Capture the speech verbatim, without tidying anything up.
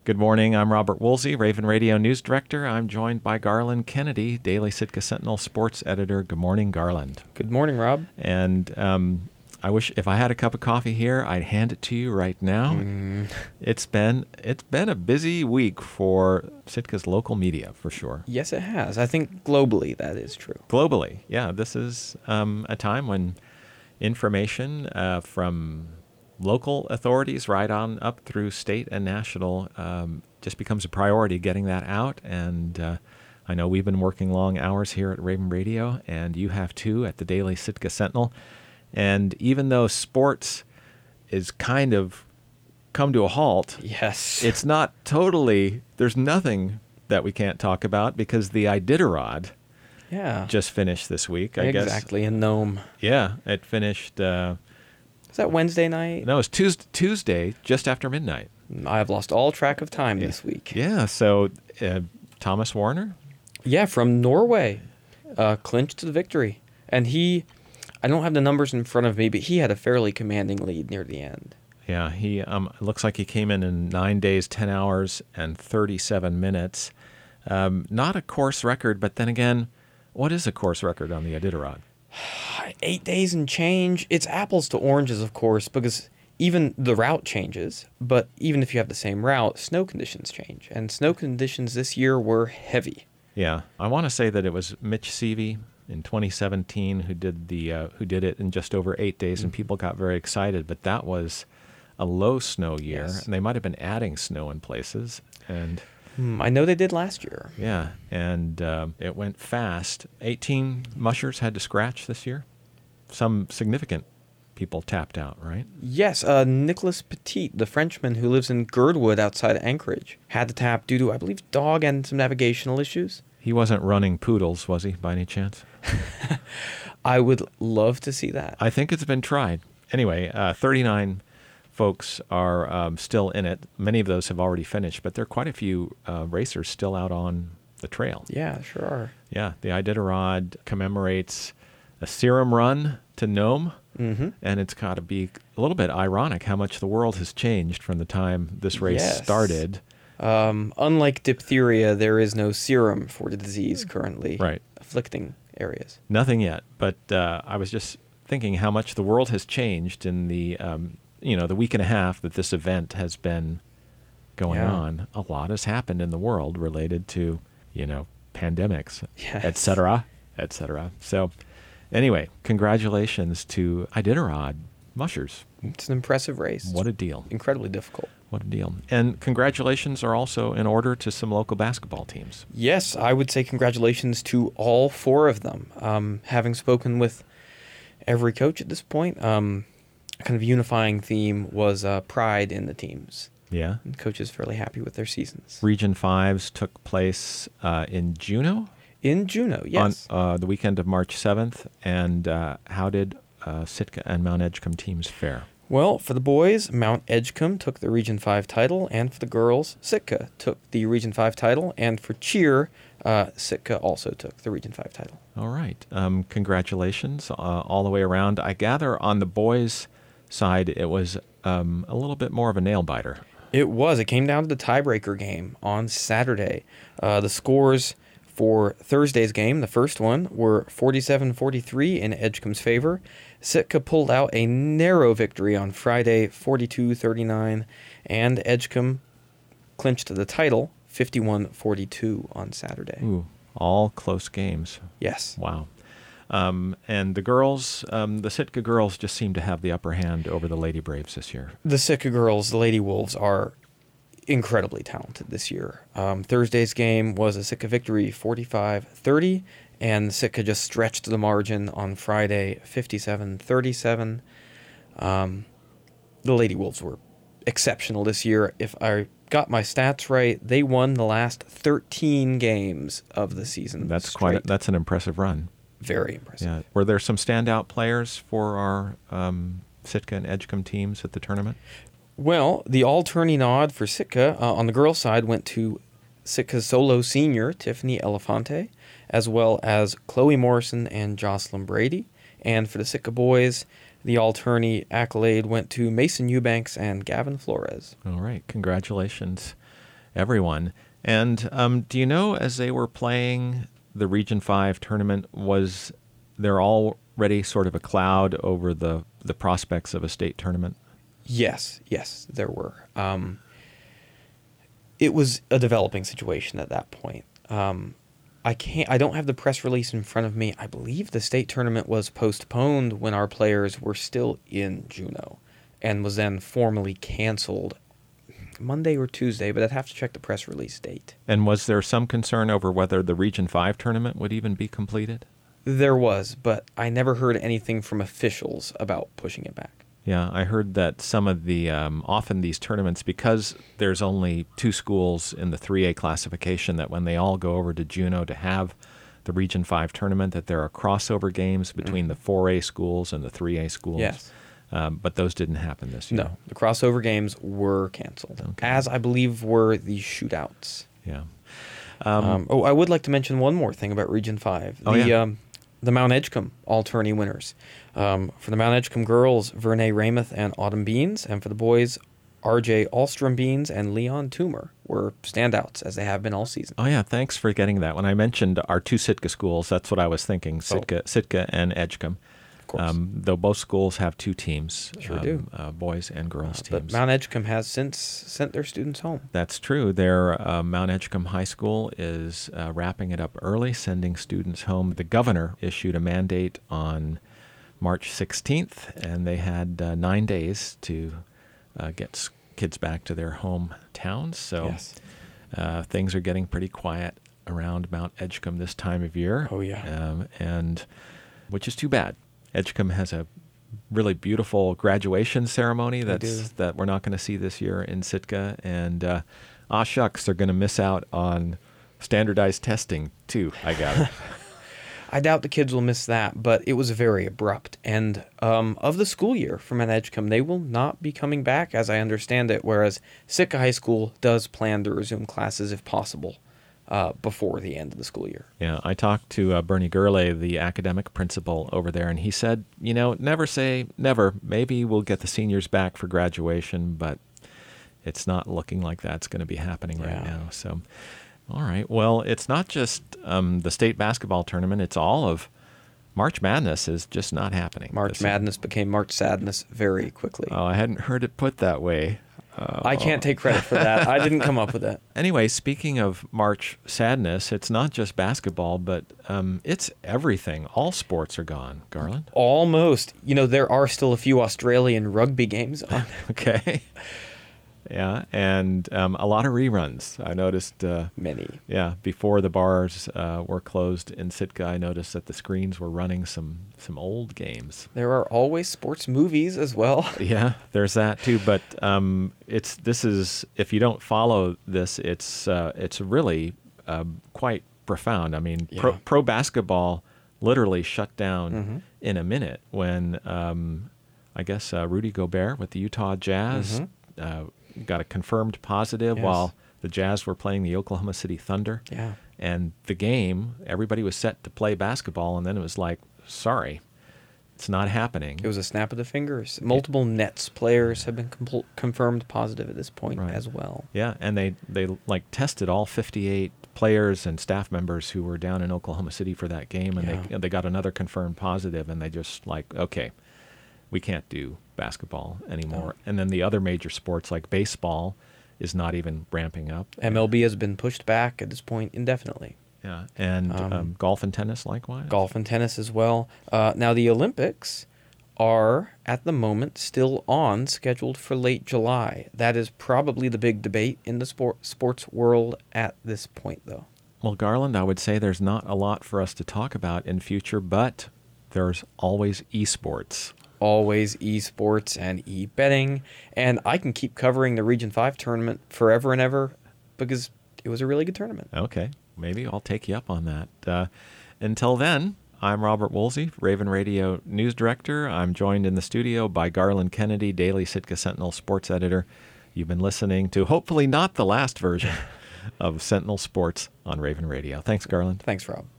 Good morning. I'm Robert Woolsey, Raven Radio News Director. I'm joined by Garland Kennedy, Daily Sitka Sentinel Sports Editor. Good morning, Garland. Good morning, Rob. And um, I wish if I had a cup of coffee here, I'd hand it to you right now. Mm. It's been it's been a busy week for Sitka's local media, for sure. Yes, it has. I think globally that is true. Globally, yeah. This is um, a time when information uh, from local authorities right on up through state and national um, just becomes a priority, getting that out. And uh, I know we've been working long hours here at Raven Radio, and you have too at the Daily Sitka Sentinel. And even though sports is kind of come to a halt, yes, it's not totally, there's nothing that we can't talk about because the Iditarod yeah. just finished this week, I exactly, guess. Exactly, in Nome. Yeah, it finished... Uh, Is that Wednesday night? No, it's Tuesday, Tuesday, just after midnight. I've lost all track of time yeah. this week. Yeah, so uh, Thomas Warner? Yeah, from Norway, uh, clinched the victory. And he, I don't have the numbers in front of me, but he had a fairly commanding lead near the end. Yeah, he um, it looks like he came in in nine days, ten hours, and thirty-seven minutes. Um, not a course record, but then again, what is a course record on the Iditarod? Eight days and change. It's apples to oranges, of course, because even the route changes. But even if you have the same route, snow conditions change. And snow conditions this year were heavy. Yeah, I want to say that it was Mitch Seavey in twenty seventeen who did the uh, who did it in just over eight days, and people got very excited. But that was a low snow year, yes. and they might have been adding snow in places. And mm, I know they did last year. Yeah, and uh, it went fast. eighteen mushers had to scratch this year. Some significant people tapped out, right? Yes, uh, Nicolas Petit, the Frenchman who lives in Girdwood outside Anchorage, had to tap due to, I believe, dog and some navigational issues. He wasn't running poodles, was he, by any chance? I would love to see that. I think it's been tried. Anyway, uh, thirty-nine folks are um, still in it. Many of those have already finished, but there are quite a few uh, racers still out on the trail. Yeah, sure are. Yeah, the Iditarod commemorates a serum run to Nome, mm-hmm. and it's got to be a little bit ironic how much the world has changed from the time this race yes. started. Um, unlike diphtheria, there is no serum for the disease currently right. afflicting areas. Nothing yet, but uh, I was just thinking how much the world has changed in the um, you know the week and a half that this event has been going yeah. on. A lot has happened in the world related to you know pandemics, yes. et cetera, et cetera. So. Anyway, congratulations to Iditarod mushers. It's an impressive race. What a deal. Incredibly difficult. What a deal. And congratulations are also in order to some local basketball teams. Yes, I would say congratulations to all four of them. Um, having spoken with every coach at this point, um, a kind of unifying theme was uh, pride in the teams. Yeah. And coaches fairly happy with their seasons. Region fives took place uh, in Juneau? In Juneau, yes. On uh, the weekend of March seventh. And uh, how did uh, Sitka and Mount Edgecombe teams fare? Well, for the boys, Mount Edgecombe took the Region five title, and for the girls, Sitka took the Region five title, and for cheer, uh, Sitka also took the Region five title. All right. Um, congratulations uh, all the way around. I gather on the boys' side it was um, a little bit more of a nail-biter. It was. It came down to the tiebreaker game on Saturday. Uh, the scores for Thursday's game, the first one, were forty-seven forty-three in Edgecombe's favor. Sitka pulled out a narrow victory on Friday, forty-two thirty-nine, and Edgecombe clinched the title, fifty-one forty-two on Saturday. Ooh, all close games. Yes. Wow. Um, and the girls, um, the Sitka girls just seem to have the upper hand over the Lady Braves this year. The Sitka girls, the Lady Wolves, are incredibly talented this year. Um, Thursday's game was a Sitka victory, forty-five thirty, and Sitka just stretched the margin on Friday, fifty-seven thirty-seven. Um, the Lady Wolves were exceptional this year. If I got my stats right, they won the last thirteen games of the season. That's straight. quite. A, that's an impressive run. Very impressive. Yeah. Were there some standout players for our um, Sitka and Edgecombe teams at the tournament? Well, the all-tourney nod for Sitka uh, on the girls' side went to Sitka's solo senior, Tiffany Elefante, as well as Chloe Morrison and Jocelyn Brady. And for the Sitka boys, the all-tourney accolade went to Mason Eubanks and Gavin Flores. All right. Congratulations. everyone. And um, do you know, as they were playing the Region five tournament, was there already sort of a cloud over the, the prospects of a state tournament? Yes, yes, there were. Um, it was a developing situation at that point. Um, I can't. I don't have the press release in front of me. I believe the state tournament was postponed when our players were still in Juneau, and was then formally canceled Monday or Tuesday. But I'd have to check the press release date. And was there some concern over whether the Region five tournament would even be completed? There was, but I never heard anything from officials about pushing it back. Yeah, I heard that some of the, um, often these tournaments, because there's only two schools in the three A classification, that when they all go over to Juneau to have the Region five tournament, that there are crossover games between mm-hmm. the four A schools and the three A schools. Yes. Um, but those didn't happen this year. No, the crossover games were canceled, okay. as I believe were the shootouts. Yeah. Um, um, oh, I would like to mention one more thing about Region five. The, oh, yeah. um, the Mount Edgecombe all-tourney winners. Um, for the Mount Edgecombe girls, Vernay Ramuth and Autumn Beans, and for the boys, R J Alstrom Beans and Leon Toomer were standouts, as they have been all season. Oh, yeah, thanks for getting that. When I mentioned our two Sitka schools, that's what I was thinking, Sitka, oh. Sitka and Edgecombe. Of course. Um, though both schools have two teams, sure um, do. Uh, boys and girls uh, teams. But Mount Edgecombe has since sent their students home. That's true. Their uh, Mount Edgecombe High School is uh, wrapping it up early, sending students home. The governor issued a mandate on March sixteenth, and they had uh, nine days to uh, get s- kids back to their hometowns. So yes. uh, things are getting pretty quiet around Mount Edgecombe this time of year. Oh, yeah. Um, and which is too bad. Edgecombe has a really beautiful graduation ceremony that's that we're not going to see this year in Sitka. And uh, ah, shucks, they're going to miss out on standardized testing, too, I gather. I doubt the kids will miss that, but it was a very abrupt end um, of the school year for Mount Edgecombe. They will not be coming back, as I understand it, whereas Sitka High School does plan to resume classes if possible uh, before the end of the school year. Yeah, I talked to uh, Bernie Gurley, the academic principal over there, and he said, you know, never say never. Maybe we'll get the seniors back for graduation, but it's not looking like that's going to be happening right yeah. now. So, all right. Well, it's not just um, the state basketball tournament. It's all of March Madness is just not happening. March Madness year. became March Sadness very quickly. Oh, I hadn't heard it put that way. Uh, I can't take credit for that. I didn't come up with that. Anyway, speaking of March Sadness, it's not just basketball, but um, it's everything. All sports are gone, Garland. Almost. You know, there are still a few Australian rugby games on. Okay. Yeah, and um, a lot of reruns. I noticed. Uh, Many. Yeah, before the bars uh, were closed in Sitka, I noticed that the screens were running some some old games. There are always sports movies as well. Yeah, there's that too. But um, it's this is if you don't follow this, it's uh, it's really uh, quite profound. I mean, yeah. pro, pro basketball literally shut down mm-hmm. in a minute when um, I guess uh, Rudy Gobert with the Utah Jazz. Mm-hmm. Uh, got a confirmed positive yes. while the Jazz were playing the Oklahoma City Thunder. Yeah. And the game, everybody was set to play basketball, and then it was like, sorry, it's not happening. It was a snap of the fingers. Multiple Nets players have been com- confirmed positive at this point right. as well. Yeah, and they, they like tested all fifty-eight players and staff members who were down in Oklahoma City for that game, and yeah. they they got another confirmed positive, and they just like, okay, we can't do basketball anymore. Oh. And then the other major sports like baseball is not even ramping up. M L B has been pushed back at this point indefinitely. Yeah, and um, um, golf and tennis likewise. Golf and tennis as well. Uh, now the Olympics are at the moment still on, scheduled for late July. That is probably the big debate in the sport sports world at this point, though. Well, Garland, I would say there's not a lot for us to talk about in future, but there's always esports. Always esports and e-betting, and I can keep covering the Region five tournament forever and ever because it was a really good tournament. Okay, maybe I'll take you up on that. Uh, until then, I'm Robert Woolsey, Raven Radio News Director. I'm joined in the studio by Garland Kennedy, Daily Sitka Sentinel Sports Editor. You've been listening to hopefully not the last version of Sentinel Sports on Raven Radio. Thanks, Garland. Thanks, Rob.